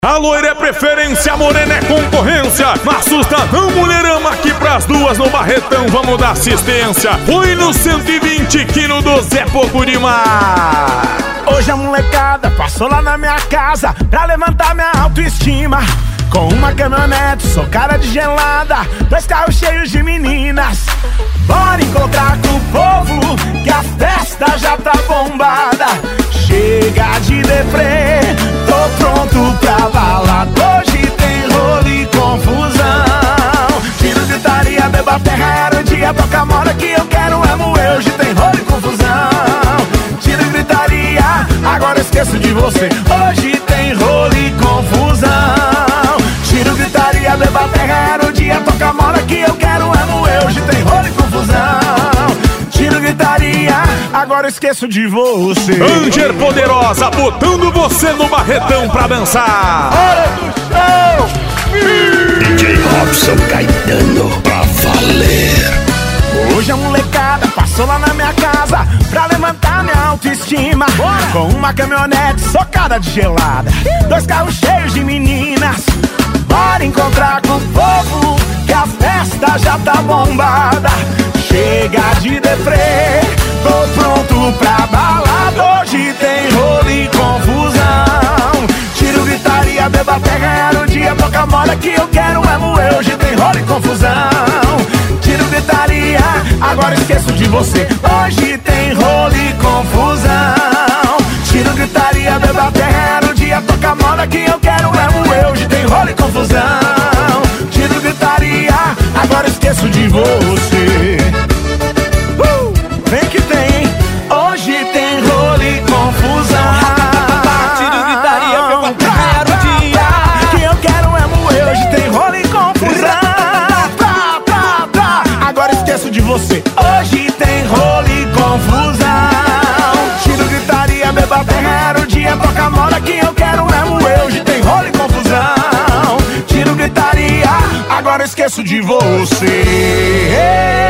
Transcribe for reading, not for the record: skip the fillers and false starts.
A loira é preferência, a morena é concorrência. Não assusta não, mulherama, aqui pras duas no Barretão vamos dar assistência. Foi no 120 que no 12 é pouco demais. Hoje a molecada passou lá na minha casa pra levantar minha autoestima. Com uma caminhonete, sou cara de gelada, 2 carros cheios de meninas. Bora encontrar com o povo, que a festa já tá bombada. Chega de deprê, tô pronto pra balada. Hoje tem rolo e confusão. Tiro, gritaria, beba terra, era o dia, toca moda que eu quero é moer. Hoje tem rolo e confusão. Tiro, gritaria, agora esqueço de você. Hoje tem rolo e confusão. Tiro, gritaria, beba terra, era o dia, toca moda que eu quero é moer. Hoje tem rolo e confusão. Tiro, gritaria, agora esqueço de você. Anger Poderosa, botando você no Barretão pra dançar. Hora do show! DJ Robson Caetano, pra valer. Hoje a molecada passou lá na minha casa pra levantar minha autoestima. Com uma caminhonete socada de gelada, 2 carros cheios de meninas. Bora encontrar com o povo, que a festa já tá bombada. Chega de deprê, tô pronto pra balada. Hoje tem rolo e confusão. Tiro, gritaria, beba terra, era o dia, toca moda que eu quero é moer. Hoje tem rolo e confusão. Tiro, gritaria, agora esqueço de você. Hoje tem rolo e confusão. Tiro, gritaria, beba terra, era o dia, toca moda que eu quero é moer. Hoje tem rolo e confusão. Tiro, gritaria, agora esqueço de você. Vem que tem, hein? Hoje tem rolo e confusão. Tiro, gritaria, beba terra, era o dia que eu quero é moer. Hoje tem rolo e confusão. Agora esqueço de você. Hoje tem rolo e confusão. Tiro, gritaria, beba terra, era o dia, toca moda que eu quero é moer. Hoje tem rolo e confusão. Tiro, gritaria, agora esqueço de você.